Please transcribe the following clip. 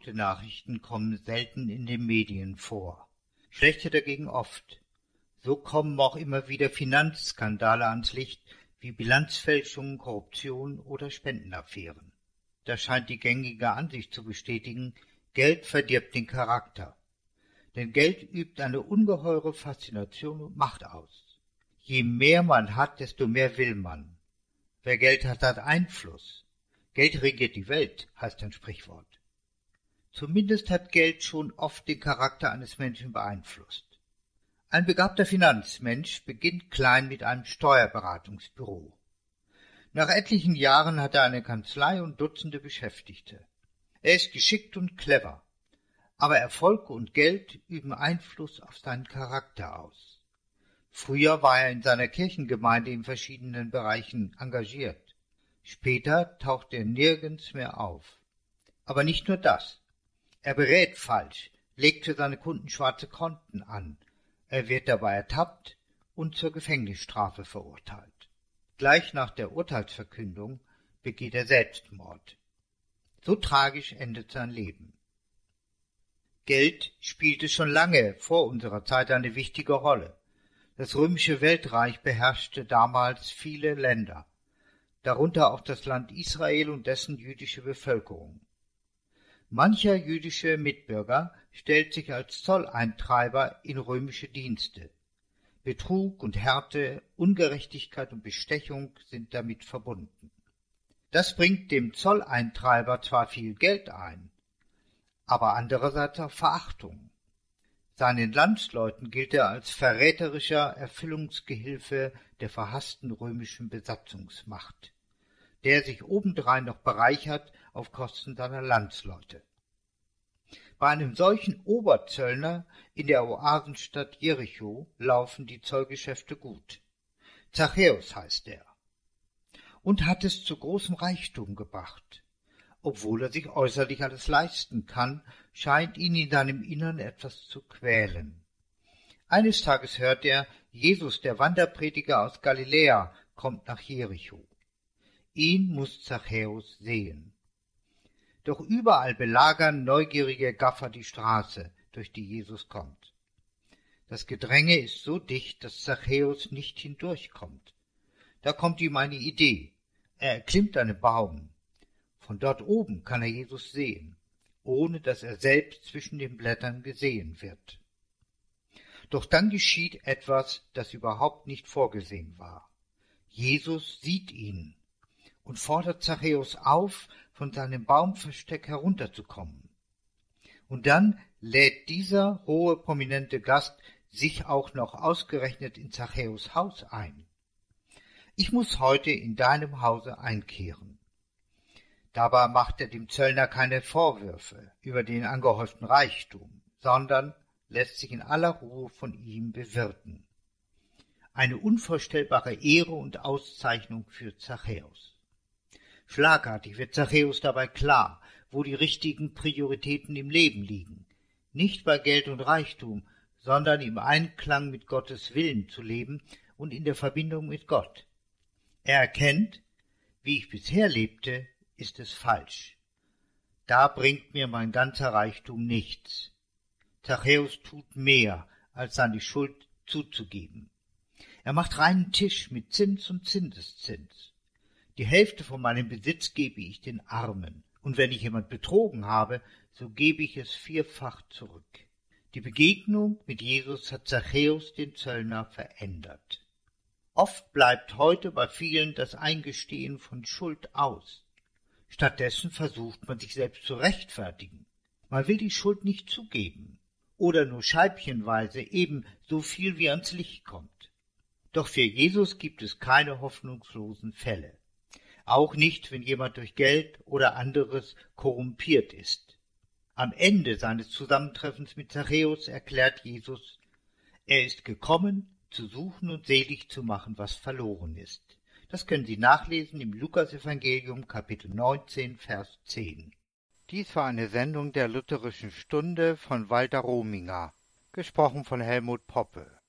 Gute Nachrichten kommen selten in den Medien vor, schlechte dagegen oft. So kommen auch immer wieder Finanzskandale ans Licht, wie Bilanzfälschungen, Korruption oder Spendenaffären. Da scheint die gängige Ansicht zu bestätigen, Geld verdirbt den Charakter. Denn Geld übt eine ungeheure Faszination und Macht aus. Je mehr man hat, desto mehr will man. Wer Geld hat, hat Einfluss. Geld regiert die Welt, heißt ein Sprichwort. Zumindest hat Geld schon oft den Charakter eines Menschen beeinflusst. Ein begabter Finanzmensch beginnt klein mit einem Steuerberatungsbüro. Nach etlichen Jahren hat er eine Kanzlei und Dutzende Beschäftigte. Er ist geschickt und clever, aber Erfolg und Geld üben Einfluss auf seinen Charakter aus. Früher war er in seiner Kirchengemeinde in verschiedenen Bereichen engagiert. Später taucht er nirgends mehr auf. Aber nicht nur das. Er berät falsch, legt für seine Kunden schwarze Konten an. Er wird dabei ertappt und zur Gefängnisstrafe verurteilt. Gleich nach der Urteilsverkündung begeht er Selbstmord. So tragisch endet sein Leben. Geld spielte schon lange vor unserer Zeit eine wichtige Rolle. Das römische Weltreich beherrschte damals viele Länder, darunter auch das Land Israel und dessen jüdische Bevölkerung. Mancher jüdische Mitbürger stellt sich als Zolleintreiber in römische Dienste. Betrug und Härte, Ungerechtigkeit und Bestechung sind damit verbunden. Das bringt dem Zolleintreiber zwar viel Geld ein, aber andererseits auch Verachtung. Seinen Landsleuten gilt er als verräterischer Erfüllungsgehilfe der verhassten römischen Besatzungsmacht, der sich obendrein noch bereichert auf Kosten seiner Landsleute. Bei einem solchen Oberzöllner in der Oasenstadt Jericho laufen die Zollgeschäfte gut. Zachäus heißt er und hat es zu großem Reichtum gebracht. Obwohl er sich äußerlich alles leisten kann, scheint ihn in seinem Innern etwas zu quälen. Eines Tages hört er, Jesus, der Wanderprediger aus Galiläa, kommt nach Jericho. Ihn muss Zachäus sehen. Doch überall belagern neugierige Gaffer die Straße, durch die Jesus kommt. Das Gedränge ist so dicht, dass Zachäus nicht hindurchkommt. Da kommt ihm eine Idee. Er erklimmt einen Baum. Von dort oben kann er Jesus sehen, ohne dass er selbst zwischen den Blättern gesehen wird. Doch dann geschieht etwas, das überhaupt nicht vorgesehen war. Jesus sieht ihn und fordert Zachäus auf, von seinem Baumversteck herunterzukommen. Und dann lädt dieser hohe, prominente Gast sich auch noch ausgerechnet in Zachäus Haus ein. Ich muss heute in deinem Hause einkehren. Dabei macht er dem Zöllner keine Vorwürfe über den angehäuften Reichtum, sondern lässt sich in aller Ruhe von ihm bewirten. Eine unvorstellbare Ehre und Auszeichnung für Zachäus. Schlagartig wird Zachäus dabei klar, wo die richtigen Prioritäten im Leben liegen, nicht bei Geld und Reichtum, sondern im Einklang mit Gottes Willen zu leben und in der Verbindung mit Gott. Er erkennt, wie ich bisher lebte, ist es falsch. Da bringt mir mein ganzer Reichtum nichts. Zachäus tut mehr, als seine Schuld zuzugeben. Er macht reinen Tisch mit Zins und Zinseszins. Die Hälfte von meinem Besitz gebe ich den Armen, und wenn ich jemand betrogen habe, so gebe ich es vierfach zurück. Die Begegnung mit Jesus hat Zachäus den Zöllner verändert. Oft bleibt heute bei vielen das Eingestehen von Schuld aus. Stattdessen versucht man sich selbst zu rechtfertigen. Man will die Schuld nicht zugeben oder nur scheibchenweise eben so viel wie ans Licht kommt. Doch für Jesus gibt es keine hoffnungslosen Fälle. Auch nicht, wenn jemand durch Geld oder anderes korrumpiert ist. Am Ende seines Zusammentreffens mit Zachäus erklärt Jesus, er ist gekommen, zu suchen und selig zu machen, was verloren ist. Das können Sie nachlesen im Lukasevangelium, Kapitel 19, Vers 10. Dies war eine Sendung der Lutherischen Stunde von Walter Rominger, gesprochen von Helmut Poppe.